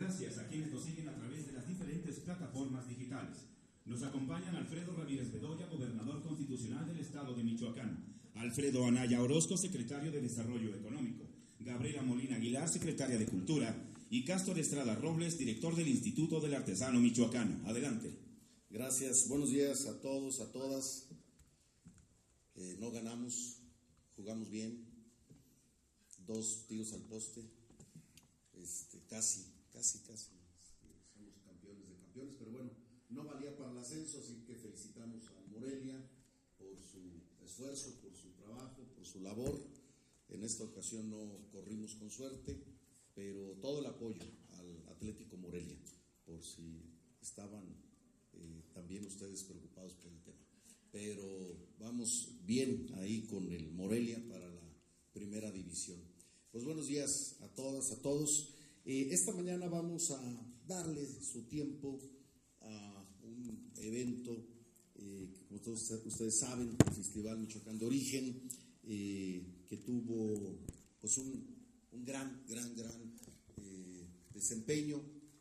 Gracias a quienes nos siguen a través de las diferentes plataformas digitales. Nos acompañan Alfredo Ramírez Bedoya, gobernador constitucional del estado de Michoacán; Alfredo Anaya Orozco, secretario de Desarrollo Económico; Gabriela Molina Aguilar, secretaria de Cultura; y Cástor Estrada Robles, director del Instituto del Artesano Michoacano. Adelante. Gracias, buenos días a todos, a todas. No ganamos, jugamos bien, 2 tiros al poste, casi somos campeones de campeones, pero bueno, no valía para el ascenso, así que felicitamos a Morelia por su esfuerzo, por su trabajo, por su labor. En esta ocasión no corrimos con suerte, pero todo el apoyo al Atlético Morelia, por si estaban también ustedes preocupados por el tema. Pero vamos bien ahí con el Morelia para la primera división. Pues buenos días a todas, a todos. Esta mañana vamos a darle su tiempo a un evento que, como todos ustedes saben, el Festival Michoacán de Origen, que tuvo pues un gran desempeño,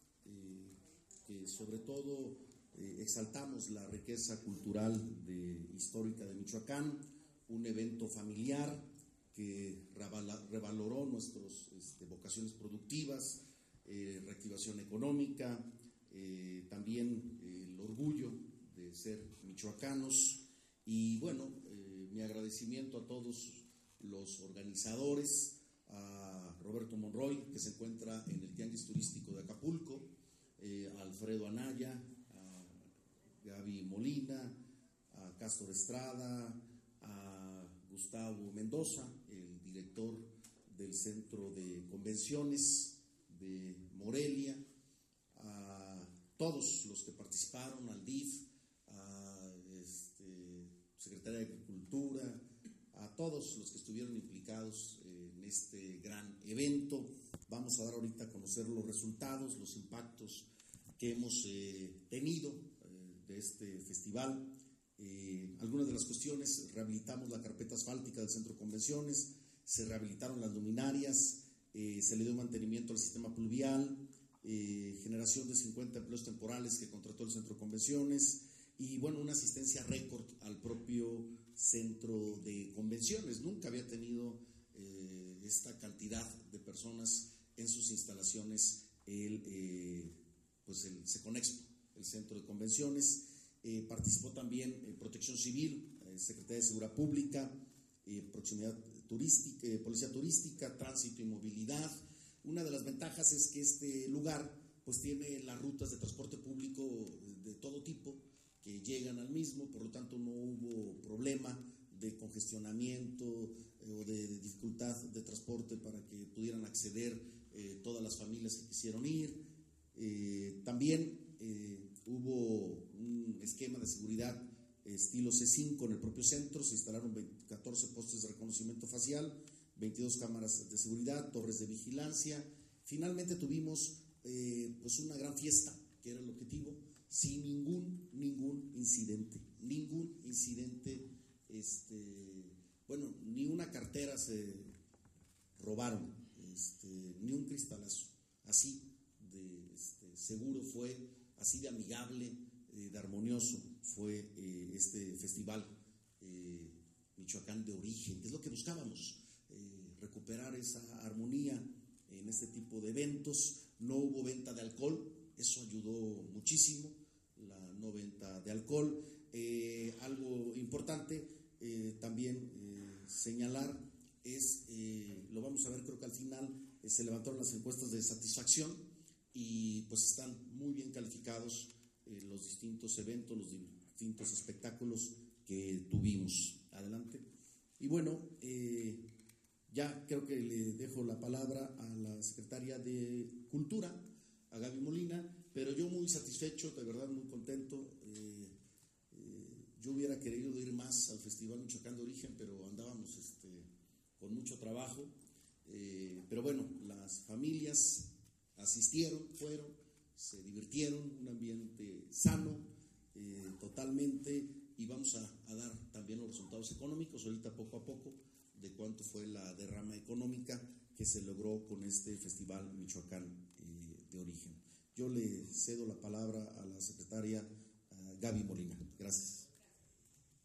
que sobre todo exaltamos la riqueza cultural histórica de Michoacán, un evento familiar que revaloró nuestras vocaciones productivas, reactivación económica, también el orgullo de ser michoacanos. Y bueno, mi agradecimiento a todos los organizadores, a Roberto Monroy, que se encuentra en el Tianguis Turístico de Acapulco, a Alfredo Anaya, a Gaby Molina, a Cástor Estrada, a Gustavo Mendoza, el director del Centro de Convenciones de Morelia, a todos los que participaron, al DIF, a Secretaría de Agricultura, a todos los que estuvieron implicados en este gran evento. Vamos a dar ahorita a conocer los resultados, los impactos que hemos tenido de este festival. Algunas de las cuestiones: rehabilitamos la carpeta asfáltica del Centro de Convenciones, se rehabilitaron las luminarias, se le dio mantenimiento al sistema pluvial, generación de 50 empleos temporales que contrató el Centro de Convenciones, y bueno, una asistencia récord al propio Centro de Convenciones. Nunca había tenido esta cantidad de personas en sus instalaciones el Seconexpo, el Centro de Convenciones. Participó también Protección Civil, Secretaría de Seguridad Pública, Proximidad Turística, Policía Turística, Tránsito y Movilidad. Una de las ventajas es que este lugar pues tiene las rutas de transporte público de todo tipo que llegan al mismo, por lo tanto no hubo problema de congestionamiento o de dificultad de transporte para que pudieran acceder todas las familias que quisieron ir. También hubo un esquema de seguridad estilo C5 en el propio centro. Se instalaron 14 postes de reconocimiento facial, 22 cámaras de seguridad, torres de vigilancia. Finalmente tuvimos pues una gran fiesta, que era el objetivo, sin ningún incidente, ni una cartera se robaron, ni un cristalazo. Así de seguro fue, así de amigable, de armonioso fue este festival Michoacán de Origen, que es lo que buscábamos, recuperar esa armonía en este tipo de eventos. No hubo venta de alcohol, eso ayudó muchísimo, la no venta de alcohol. Algo importante también señalar es, lo vamos a ver creo que al final, se levantaron las encuestas de satisfacción y pues están muy bien calificados los distintos eventos, los distintos espectáculos que tuvimos. Adelante. Y bueno, ya creo que le dejo la palabra a la secretaria de Cultura, a Gaby Molina, pero yo muy satisfecho, de verdad muy contento. Yo hubiera querido ir más al Festival Michoacán de Origen, pero andábamos con mucho trabajo. Pero bueno, las familias asistieron, fueron, se divirtieron, un ambiente sano, totalmente, y vamos a dar también los resultados económicos ahorita poco a poco de cuánto fue la derrama económica que se logró con este Festival Michoacán de origen. Yo le cedo la palabra a la secretaria Gaby Molina. Gracias.